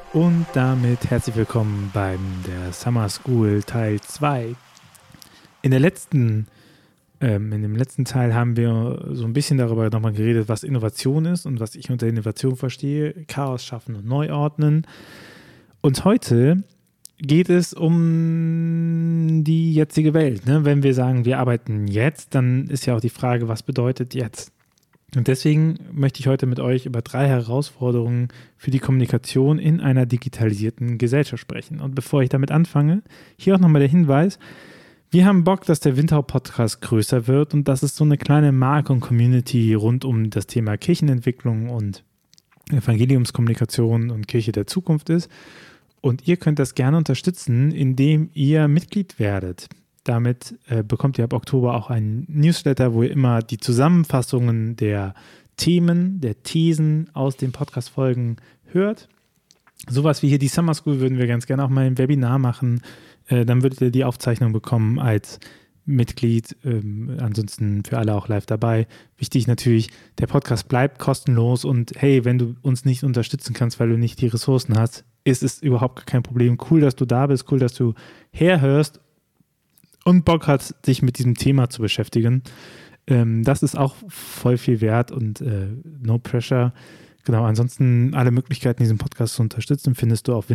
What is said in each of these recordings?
Und damit herzlich willkommen beim der Summer School Teil 2. In dem letzten Teil haben wir so ein bisschen darüber nochmal geredet, was Innovation ist und was ich unter Innovation verstehe. Chaos schaffen und neu ordnen. Und heute geht es um die jetzige Welt. Ne? Wenn wir sagen, wir arbeiten jetzt, dann ist ja auch die Frage, was bedeutet jetzt? Und deswegen möchte ich heute mit euch über 3 Herausforderungen für die Kommunikation in einer digitalisierten Gesellschaft sprechen. Und bevor ich damit anfange, hier auch nochmal der Hinweis: Wir haben Bock, dass der Windhauch-Podcast größer wird und dass es so eine kleine Marke und Community rund um das Thema Kirchenentwicklung und Evangeliumskommunikation und Kirche der Zukunft ist. Und ihr könnt das gerne unterstützen, indem ihr Mitglied werdet. Damit bekommt ihr ab Oktober auch einen Newsletter, wo ihr immer die Zusammenfassungen der Themen, der Thesen aus den Podcast-Folgen hört. Sowas wie hier die Summer School würden wir ganz gerne auch mal im Webinar machen. Dann würdet ihr die Aufzeichnung bekommen als Mitglied. Ansonsten für alle auch live dabei. Wichtig natürlich, der Podcast bleibt kostenlos und hey, wenn du uns nicht unterstützen kannst, weil du nicht die Ressourcen hast, ist es überhaupt kein Problem. Cool, dass du da bist, cool, dass du herhörst und Bock hat, sich mit diesem Thema zu beschäftigen. Das ist auch voll viel wert und no pressure. Genau, ansonsten alle Möglichkeiten, diesen Podcast zu unterstützen, findest du auf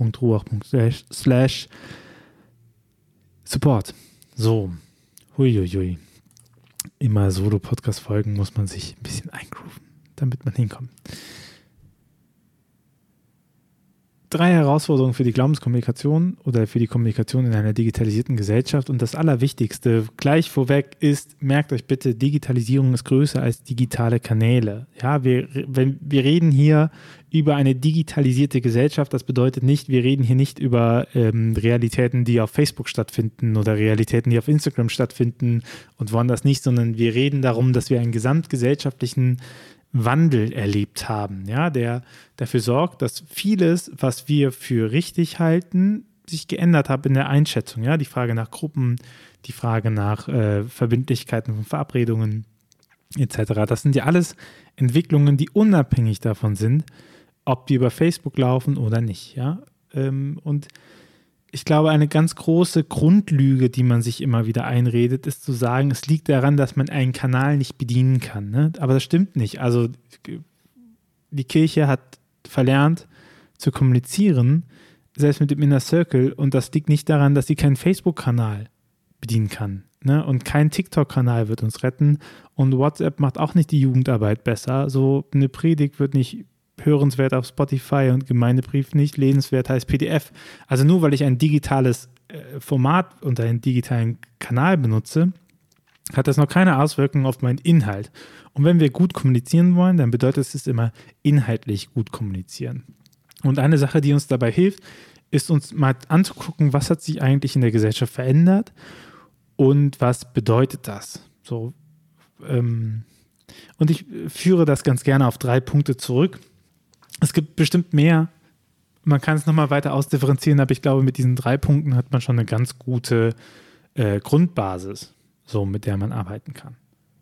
windhauch.ruach./support. So, huiuiui. Immer Solo-Podcast-Folgen muss man sich ein bisschen eingrooven, damit man hinkommt. 3 Herausforderungen für die Glaubenskommunikation oder für die Kommunikation in einer digitalisierten Gesellschaft. Und das Allerwichtigste gleich vorweg ist, merkt euch bitte, Digitalisierung ist größer als digitale Kanäle. Ja, wir reden hier über eine digitalisierte Gesellschaft. Das bedeutet nicht, wir reden hier nicht über Realitäten, die auf Facebook stattfinden oder Realitäten, die auf Instagram stattfinden und woanders nicht, sondern wir reden darum, dass wir einen gesamtgesellschaftlichen Wandel erlebt haben, ja, der dafür sorgt, dass vieles, was wir für richtig halten, sich geändert hat in der Einschätzung, ja, die Frage nach Gruppen, die Frage nach Verbindlichkeiten von Verabredungen etc. Das sind ja alles Entwicklungen, die unabhängig davon sind, ob die über Facebook laufen oder nicht, ja, und ich glaube, eine ganz große Grundlüge, die man sich immer wieder einredet, ist zu sagen, es liegt daran, dass man einen Kanal nicht bedienen kann. Ne? Aber das stimmt nicht. Also die Kirche hat verlernt zu kommunizieren, selbst mit dem Inner Circle. Und das liegt nicht daran, dass sie keinen Facebook-Kanal bedienen kann. Ne? Und kein TikTok-Kanal wird uns retten. Und WhatsApp macht auch nicht die Jugendarbeit besser. So eine Predigt wird nicht hörenswert auf Spotify und Gemeindebrief nicht, lesenswert heißt PDF. Also nur weil ich ein digitales Format und einen digitalen Kanal benutze, hat das noch keine Auswirkungen auf meinen Inhalt. Und wenn wir gut kommunizieren wollen, dann bedeutet es immer inhaltlich gut kommunizieren. Und eine Sache, die uns dabei hilft, ist uns mal anzugucken, was hat sich eigentlich in der Gesellschaft verändert und was bedeutet das? So, und ich führe das ganz gerne auf 3 Punkte zurück. Es gibt bestimmt mehr. Man kann es nochmal weiter ausdifferenzieren, aber ich glaube, mit diesen 3 Punkten hat man schon eine ganz gute Grundbasis, so mit der man arbeiten kann.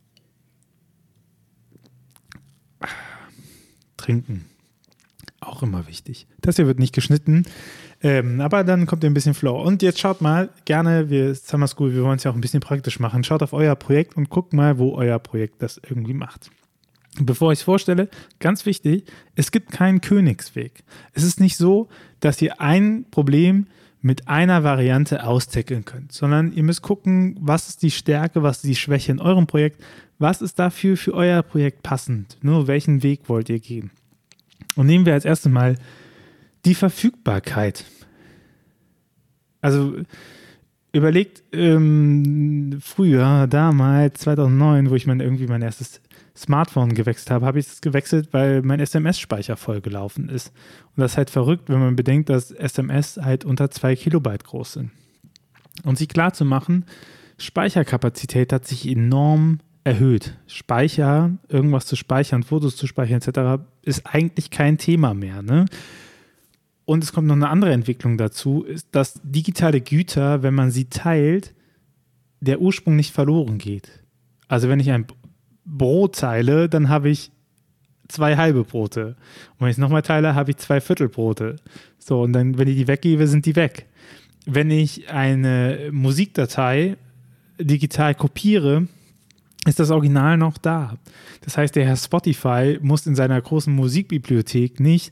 Trinken. Auch immer wichtig. Das hier wird nicht geschnitten, aber dann kommt ein bisschen Flow. Und jetzt schaut mal, gerne, wir Summer School, wir wollen es ja auch ein bisschen praktisch machen. Schaut auf euer Projekt und guckt mal, wo euer Projekt das irgendwie macht. Bevor ich es vorstelle, ganz wichtig, es gibt keinen Königsweg. Es ist nicht so, dass ihr ein Problem mit einer Variante austackeln könnt, sondern ihr müsst gucken, was ist die Stärke, was ist die Schwäche in eurem Projekt, was ist dafür für euer Projekt passend, nur welchen Weg wollt ihr gehen. Und nehmen wir als erstes mal die Verfügbarkeit. Also überlegt, früher, damals, 2009, wo ich irgendwie mein erstes Smartphone gewechselt habe ich es gewechselt, weil mein SMS-Speicher vollgelaufen ist. Und das ist halt verrückt, wenn man bedenkt, dass SMS halt unter 2 Kilobyte groß sind. Und sich klar zu machen, Speicherkapazität hat sich enorm erhöht. Irgendwas zu speichern, Fotos zu speichern etc. ist eigentlich kein Thema mehr. Ne? Und es kommt noch eine andere Entwicklung dazu, ist, dass digitale Güter, wenn man sie teilt, der Ursprung nicht verloren geht. Also wenn ich ein Brot teile, dann habe ich 2 halbe Brote. Und wenn ich es nochmal teile, habe ich 2 Viertelbrote. So, und dann, wenn ich die weggebe, sind die weg. Wenn ich eine Musikdatei digital kopiere, ist das Original noch da. Das heißt, der Herr Spotify muss in seiner großen Musikbibliothek nicht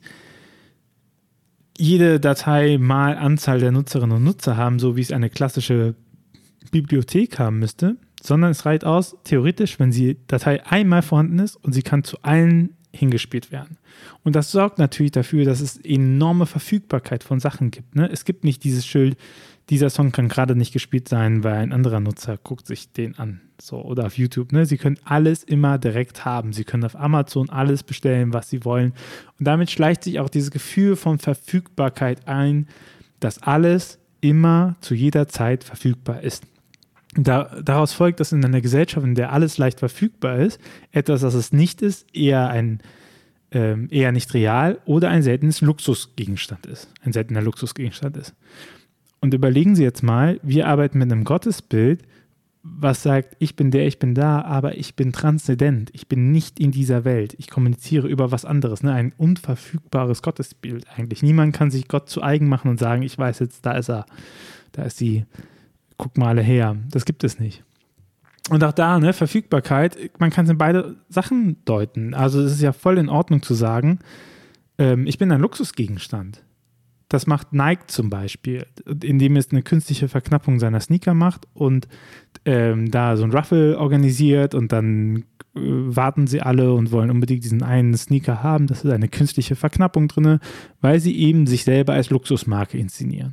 jede Datei mal Anzahl der Nutzerinnen und Nutzer haben, so wie es eine klassische Bibliothek haben müsste, sondern es reicht aus, theoretisch, wenn die Datei einmal vorhanden ist und sie kann zu allen hingespielt werden. Und das sorgt natürlich dafür, dass es enorme Verfügbarkeit von Sachen gibt. Ne? Es gibt nicht dieses Schild, dieser Song kann gerade nicht gespielt sein, weil ein anderer Nutzer guckt sich den an. So, oder auf YouTube. Ne? Sie können alles immer direkt haben. Sie können auf Amazon alles bestellen, was sie wollen. Und damit schleicht sich auch dieses Gefühl von Verfügbarkeit ein, dass alles immer zu jeder Zeit verfügbar ist. Daraus folgt, dass in einer Gesellschaft, in der alles leicht verfügbar ist, etwas, das es nicht ist, eher nicht real oder ein seltenes Luxusgegenstand ist. Ein seltener Luxusgegenstand ist. Und überlegen Sie jetzt mal, wir arbeiten mit einem Gottesbild, was sagt, ich bin der, ich bin da, aber ich bin transzendent, ich bin nicht in dieser Welt, ich kommuniziere über was anderes, ne? Ein unverfügbares Gottesbild eigentlich. Niemand kann sich Gott zu eigen machen und sagen, ich weiß jetzt, da ist er, da ist sie, guck mal alle her. Das gibt es nicht. Und auch da, ne, Verfügbarkeit, man kann es in beide Sachen deuten. Also es ist ja voll in Ordnung zu sagen, ich bin ein Luxusgegenstand. Das macht Nike zum Beispiel, indem es eine künstliche Verknappung seiner Sneaker macht und da so ein Ruffle organisiert und dann warten sie alle und wollen unbedingt diesen einen Sneaker haben. Das ist eine künstliche Verknappung drin, weil sie eben sich selber als Luxusmarke inszenieren.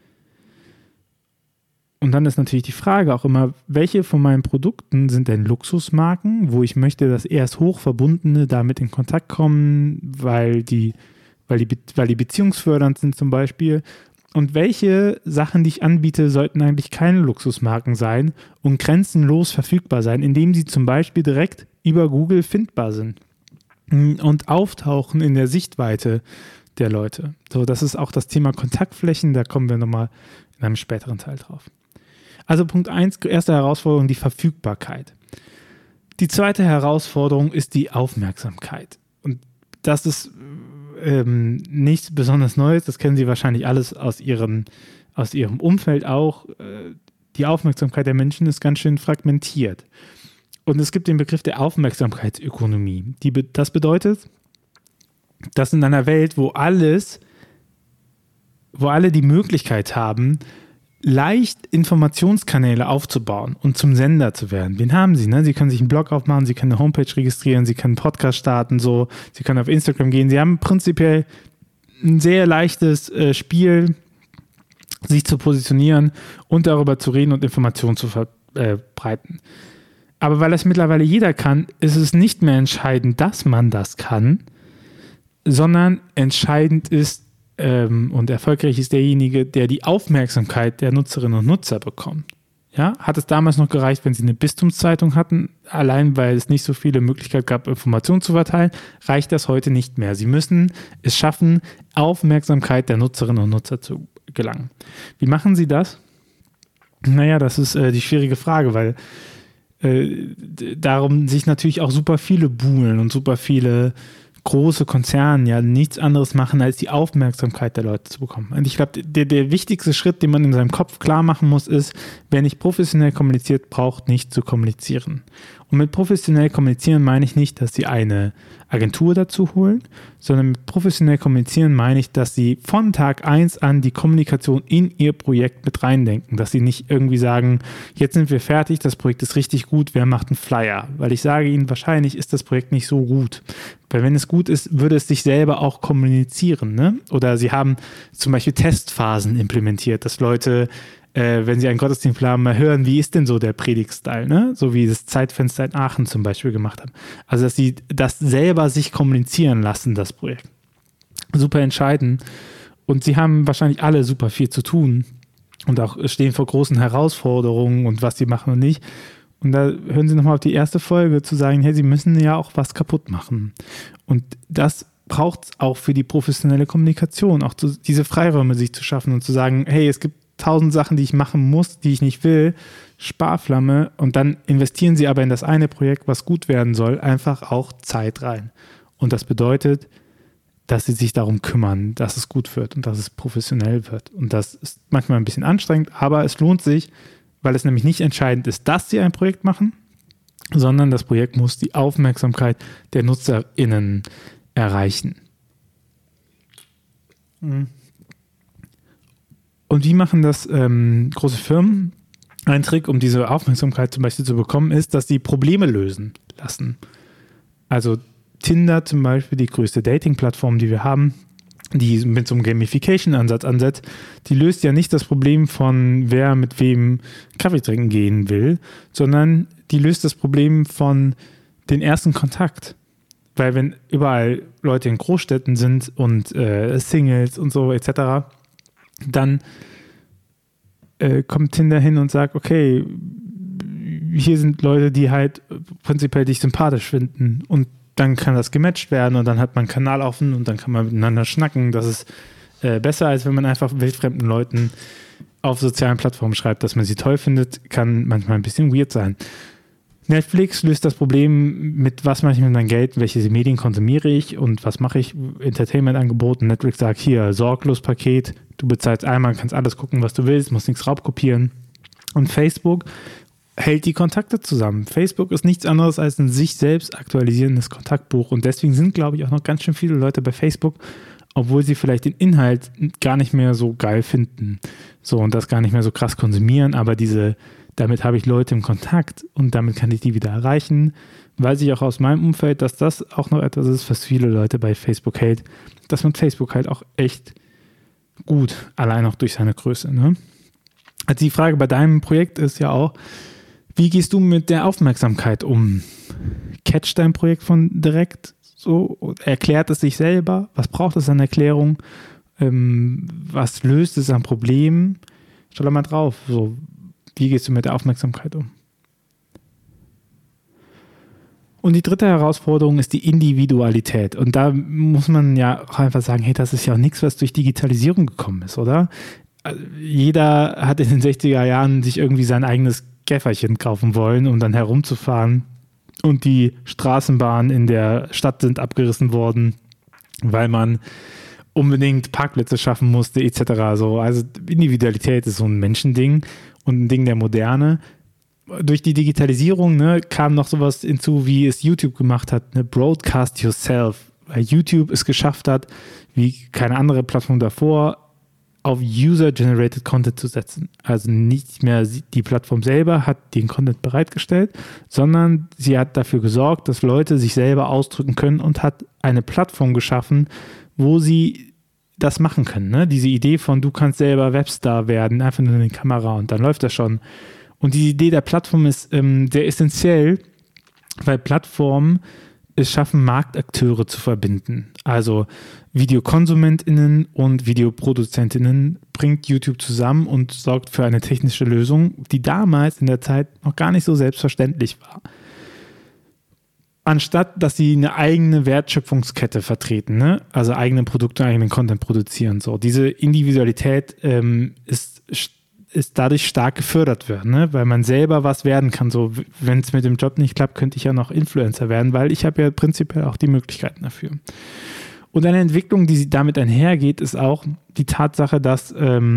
Und dann ist natürlich die Frage auch immer, welche von meinen Produkten sind denn Luxusmarken, wo ich möchte, dass erst Hochverbundene damit in Kontakt kommen, weil die beziehungsfördernd sind zum Beispiel. Und welche Sachen, die ich anbiete, sollten eigentlich keine Luxusmarken sein und grenzenlos verfügbar sein, indem sie zum Beispiel direkt über Google findbar sind und auftauchen in der Sichtweite der Leute. So, das ist auch das Thema Kontaktflächen, da kommen wir nochmal in einem späteren Teil drauf. Also Punkt 1, erste Herausforderung, die Verfügbarkeit. Die zweite Herausforderung ist die Aufmerksamkeit. Und das ist nichts besonders Neues, das kennen Sie wahrscheinlich alles aus Ihrem Umfeld auch. Die Aufmerksamkeit der Menschen ist ganz schön fragmentiert. Und es gibt den Begriff der Aufmerksamkeitsökonomie. Das bedeutet, dass in einer Welt, wo alle die Möglichkeit haben, leicht Informationskanäle aufzubauen und zum Sender zu werden. Wen haben Sie? Ne? Sie können sich einen Blog aufmachen, Sie können eine Homepage registrieren, Sie können einen Podcast starten, so. Sie können auf Instagram gehen. Sie haben prinzipiell ein sehr leichtes Spiel, sich zu positionieren und darüber zu reden und Informationen zu verbreiten. Aber weil das mittlerweile jeder kann, ist es nicht mehr entscheidend, dass man das kann, sondern entscheidend ist, und erfolgreich ist derjenige, der die Aufmerksamkeit der Nutzerinnen und Nutzer bekommt. Ja? Hat es damals noch gereicht, wenn sie eine Bistumszeitung hatten, allein weil es nicht so viele Möglichkeiten gab, Informationen zu verteilen, reicht das heute nicht mehr. Sie müssen es schaffen, Aufmerksamkeit der Nutzerinnen und Nutzer zu gelangen. Wie machen Sie das? Naja, das ist die schwierige Frage, weil darum sich natürlich auch super viele buhlen und super viele große Konzerne ja nichts anderes machen, als die Aufmerksamkeit der Leute zu bekommen. Und ich glaube, der wichtigste Schritt, den man in seinem Kopf klar machen muss, ist, wer nicht professionell kommuniziert, braucht nicht zu kommunizieren. Und mit professionell kommunizieren meine ich nicht, dass sie eine Agentur dazu holen, sondern mit professionell kommunizieren meine ich, dass sie von Tag 1 an die Kommunikation in ihr Projekt mit reindenken, dass sie nicht irgendwie sagen, jetzt sind wir fertig, das Projekt ist richtig gut, wer macht einen Flyer? Weil ich sage Ihnen, wahrscheinlich ist das Projekt nicht so gut. Weil wenn es gut ist, würde es sich selber auch kommunizieren. Ne? Oder sie haben zum Beispiel Testphasen implementiert, dass Leute, wenn sie einen Gottesdienst haben, mal hören, wie ist denn so der Predigtstyle, ne? So wie das Zeitfenster in Aachen zum Beispiel gemacht haben. Also, dass sie das selber sich kommunizieren lassen, das Projekt. Super entscheidend. Und sie haben wahrscheinlich alle super viel zu tun und auch stehen vor großen Herausforderungen und was sie machen und nicht. Und da hören Sie nochmal auf die erste Folge zu sagen, hey, Sie müssen ja auch was kaputt machen. Und das braucht es auch für die professionelle Kommunikation, auch diese Freiräume sich zu schaffen und zu sagen, hey, es gibt 1000 Sachen, die ich machen muss, die ich nicht will, Sparflamme, und dann investieren Sie aber in das eine Projekt, was gut werden soll, einfach auch Zeit rein. Und das bedeutet, dass sie sich darum kümmern, dass es gut wird und dass es professionell wird. Und das ist manchmal ein bisschen anstrengend, aber es lohnt sich, weil es nämlich nicht entscheidend ist, dass sie ein Projekt machen, sondern das Projekt muss die Aufmerksamkeit der NutzerInnen erreichen. Und wie machen das große Firmen? Ein Trick, um diese Aufmerksamkeit zum Beispiel zu bekommen, ist, dass sie Probleme lösen lassen. Also Tinder zum Beispiel, die größte Dating-Plattform, die wir haben, die mit so einem Gamification-Ansatz ansetzt, die löst ja nicht das Problem von, wer mit wem Kaffee trinken gehen will, sondern die löst das Problem von den ersten Kontakt. Weil wenn überall Leute in Großstädten sind und Singles und so etc., dann kommt Tinder hin und sagt, okay, hier sind Leute, die halt prinzipiell dich sympathisch finden und dann kann das gematcht werden und dann hat man einen Kanal offen und dann kann man miteinander schnacken. Das ist besser, als wenn man einfach wildfremden Leuten auf sozialen Plattformen schreibt, dass man sie toll findet, kann manchmal ein bisschen weird sein. Netflix löst das Problem mit, was mache ich mit meinem Geld, welche Medien konsumiere ich und was mache ich, Entertainment-Angeboten. Netflix sagt, hier, Sorglos-Paket, du bezahlst einmal, kannst alles gucken, was du willst, musst nichts raubkopieren. Und Facebook hält die Kontakte zusammen. Facebook ist nichts anderes als ein sich selbst aktualisierendes Kontaktbuch und deswegen sind, glaube ich, auch noch ganz schön viele Leute bei Facebook, obwohl sie vielleicht den Inhalt gar nicht mehr so geil finden. So und das gar nicht mehr so krass konsumieren, aber damit habe ich Leute im Kontakt und damit kann ich die wieder erreichen. Weiß ich auch aus meinem Umfeld, dass das auch noch etwas ist, was viele Leute bei Facebook hält, dass man Facebook halt auch echt gut, allein auch durch seine Größe. Ne? Also die Frage bei deinem Projekt ist ja auch, wie gehst du mit der Aufmerksamkeit um? Catcht dein Projekt von direkt so? Erklärt es sich selber? Was braucht es an Erklärung? Was löst es an Problemen? Schau da mal drauf. So, wie gehst du mit der Aufmerksamkeit um? Und die dritte Herausforderung ist die Individualität. Und da muss man ja auch einfach sagen, hey, das ist ja auch nichts, was durch Digitalisierung gekommen ist, oder? Jeder hat in den 60er Jahren sich irgendwie sein eigenes Käferchen kaufen wollen, um dann herumzufahren. Und die Straßenbahnen in der Stadt sind abgerissen worden, weil man unbedingt Parkplätze schaffen musste, etc. So, also Individualität ist so ein Menschending und ein Ding der Moderne. Durch die Digitalisierung kam noch sowas hinzu, wie es YouTube gemacht hat, Broadcast Yourself, weil YouTube es geschafft hat, wie keine andere Plattform davor, auf User-Generated Content zu setzen. Also nicht mehr die Plattform selber hat den Content bereitgestellt, sondern sie hat dafür gesorgt, dass Leute sich selber ausdrücken können und hat eine Plattform geschaffen, wo sie das machen können. Ne? Diese Idee von, du kannst selber Webstar werden, einfach nur in die Kamera und dann läuft das schon. Und die Idee der Plattform ist sehr essentiell, weil Plattformen es schaffen, Marktakteure zu verbinden. Also VideokonsumentInnen und VideoproduzentInnen bringt YouTube zusammen und sorgt für eine technische Lösung, die damals in der Zeit noch gar nicht so selbstverständlich war. Anstatt, dass sie eine eigene Wertschöpfungskette vertreten, ne? Also eigene Produkte, eigenen Content produzieren. So. Diese Individualität ist dadurch stark gefördert werden, ne? Weil man selber was werden kann. So, wenn es mit dem Job nicht klappt, könnte ich ja noch Influencer werden, weil ich habe ja prinzipiell auch die Möglichkeiten dafür. Und eine Entwicklung, die damit einhergeht, ist auch die Tatsache, dass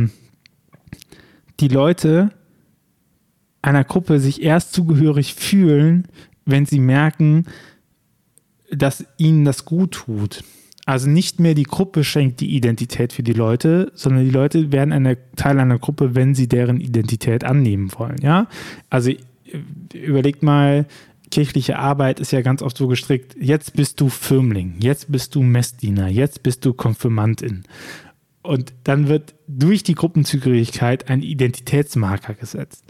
die Leute einer Gruppe sich erst zugehörig fühlen, wenn sie merken, dass ihnen das gut tut. Also nicht mehr die Gruppe schenkt die Identität für die Leute, sondern die Leute werden Teil einer Gruppe, wenn sie deren Identität annehmen wollen. Ja? Also überlegt mal, kirchliche Arbeit ist ja ganz oft so gestrickt, jetzt bist du Firmling, jetzt bist du Messdiener, jetzt bist du Konfirmandin. Und dann wird durch die Gruppenzugehörigkeit ein Identitätsmarker gesetzt.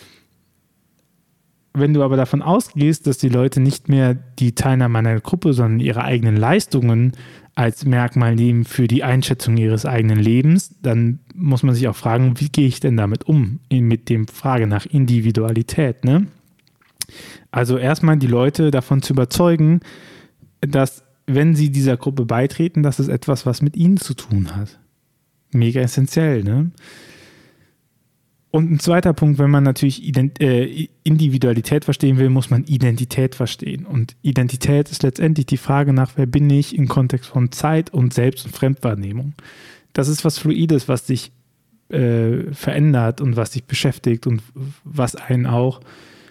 Wenn du aber davon ausgehst, dass die Leute nicht mehr die Teilnahme einer Gruppe, sondern ihre eigenen Leistungen als Merkmal nehmen für die Einschätzung ihres eigenen Lebens, dann muss man sich auch fragen, wie gehe ich denn damit um, mit dem Frage nach Individualität, ne? Also erstmal die Leute davon zu überzeugen, dass, wenn sie dieser Gruppe beitreten, dass es etwas, was mit ihnen zu tun hat. Mega essentiell, ne? Und ein zweiter Punkt, wenn man natürlich Individualität verstehen will, muss man Identität verstehen. Und Identität ist letztendlich die Frage nach, wer bin ich im Kontext von Zeit und Selbst- und Fremdwahrnehmung. Das ist was Fluides, was sich verändert und was sich beschäftigt und was einen auch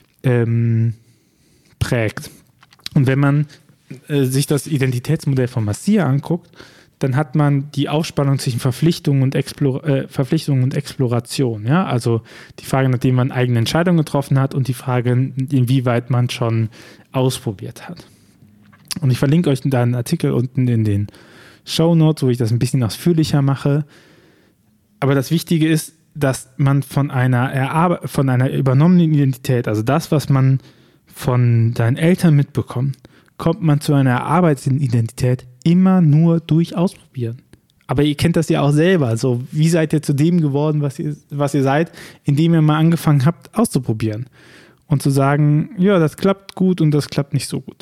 prägt. Und wenn man sich das Identitätsmodell von Massier anguckt, dann hat man die Aufspannung zwischen Verpflichtung und Exploration. Ja? Also die Frage, nachdem man eigene Entscheidungen getroffen hat und die Frage, inwieweit man schon ausprobiert hat. Und ich verlinke euch da einen Artikel unten in den Shownotes, wo ich das ein bisschen ausführlicher mache. Aber das Wichtige ist, dass man von einer übernommenen Identität, also das, was man von deinen Eltern mitbekommt, kommt man zu einer erarbeiteten Identität immer nur durch Ausprobieren. Aber ihr kennt das ja auch selber. So, wie seid ihr zu dem geworden, was ihr seid, indem ihr mal angefangen habt, auszuprobieren und zu sagen, ja, das klappt gut und das klappt nicht so gut.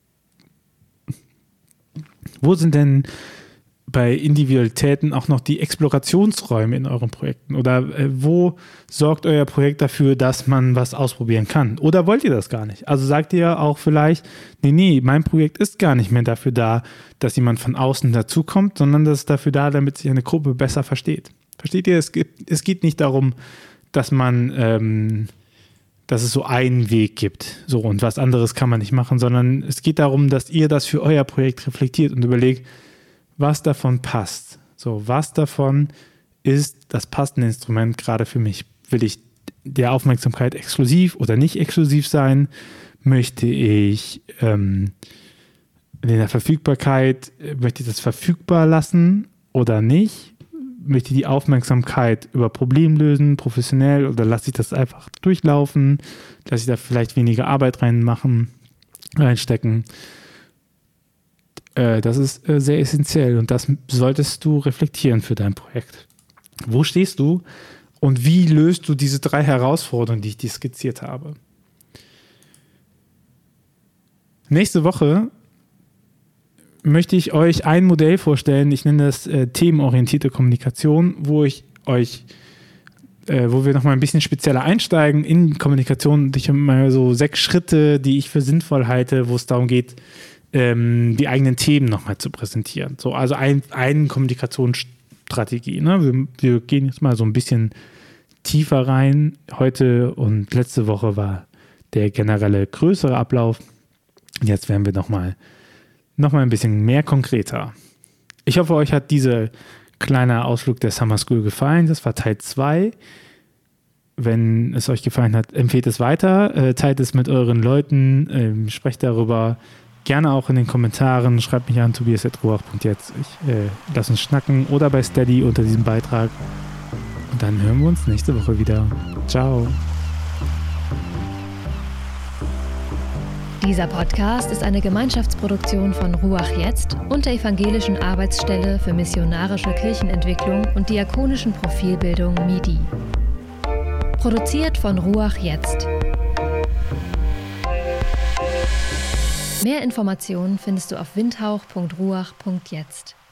Wo sind denn bei Individualitäten auch noch die Explorationsräume in euren Projekten? Oder wo sorgt euer Projekt dafür, dass man was ausprobieren kann? Oder wollt ihr das gar nicht? Also sagt ihr auch vielleicht, nee, mein Projekt ist gar nicht mehr dafür da, dass jemand von außen dazukommt, sondern das ist dafür da, damit sich eine Gruppe besser versteht. Versteht ihr? Es geht nicht darum, dass es so einen Weg gibt, so, und was anderes kann man nicht machen, sondern es geht darum, dass ihr das für euer Projekt reflektiert und überlegt, was davon passt. So, was davon ist das passende Instrument gerade für mich? Will ich der Aufmerksamkeit exklusiv oder nicht exklusiv sein? Möchte ich in der Verfügbarkeit, möchte ich das verfügbar lassen oder nicht? Möchte ich die Aufmerksamkeit über Problem lösen, professionell, oder lasse ich das einfach durchlaufen? Lasse ich da vielleicht weniger Arbeit reinstecken? Das ist sehr essentiell und das solltest du reflektieren für dein Projekt. Wo stehst du und wie löst du diese 3 Herausforderungen, die ich dir skizziert habe? Nächste Woche möchte ich euch ein Modell vorstellen, ich nenne das themenorientierte Kommunikation, wo wir nochmal ein bisschen spezieller einsteigen in Kommunikation. Ich habe mal so 6 Schritte, die ich für sinnvoll halte, wo es darum geht, die eigenen Themen nochmal zu präsentieren. So, also eine Kommunikationsstrategie. Ne? Wir gehen jetzt mal so ein bisschen tiefer rein. Heute und letzte Woche war der generelle größere Ablauf. Jetzt werden wir nochmal ein bisschen mehr konkreter. Ich hoffe, euch hat dieser kleine Ausflug der Summer School gefallen. Das war Teil 2. Wenn es euch gefallen hat, empfehlt es weiter. Teilt es mit euren Leuten. Sprecht darüber. Gerne auch in den Kommentaren, schreibt mich an tobias@ruach.jetzt. Lass uns schnacken oder bei Steady unter diesem Beitrag. Und dann hören wir uns nächste Woche wieder. Ciao. Dieser Podcast ist eine Gemeinschaftsproduktion von Ruach Jetzt und der Evangelischen Arbeitsstelle für missionarische Kirchenentwicklung und diakonischen Profilbildung MIDI. Produziert von Ruach Jetzt. Mehr Informationen findest du auf windhauch.ruach.jetzt.